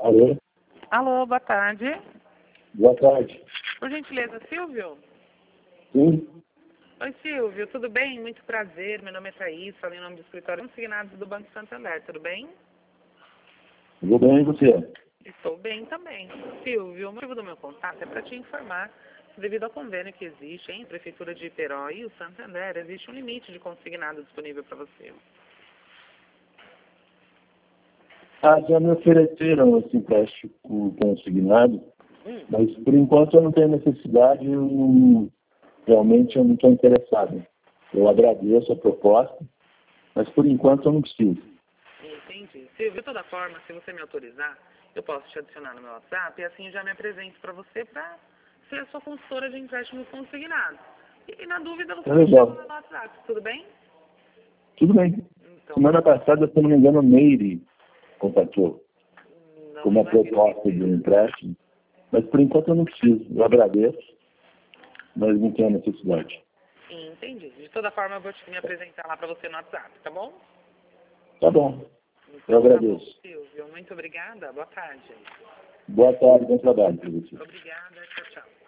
Alô? Alô, boa tarde. Boa tarde. Por gentileza, Silvio? Sim? Oi, Silvio, tudo bem? Muito prazer. Meu nome é Thaís, falei em nome do escritório consignados do Banco Santander, tudo bem? Tudo bem, e você? Estou bem também. Silvio, o motivo do meu contato é para te informar que devido ao convênio que existe entre a Prefeitura de Iperó e o Santander, existe um limite de consignado disponível para você. Já me ofereceram esse empréstimo consignado, mas por enquanto eu não tenho necessidade, realmente eu não estou interessado. Eu agradeço a proposta, mas por enquanto eu não preciso. Entendi. Silvio, de toda forma, se você me autorizar, eu posso te adicionar no meu WhatsApp e assim eu já me apresento para você para ser a sua consultora de empréstimo consignado. E na dúvida você É me chama legal. no WhatsApp, tudo bem? Tudo bem. Então, Semana passada, se eu não me engano, o Meire contatou com não uma imagino que proposta de um seja. empréstimo, mas por enquanto eu não preciso. Eu agradeço, mas não tenho necessidade. Entendi. De toda forma, eu vou me apresentar lá para você no WhatsApp, tá bom? Tá bom. Eu Então, tá bom, agradeço. Silvio. Muito obrigada. Boa tarde. Boa tarde, bom trabalho para você. Obrigada. Tchau, tchau.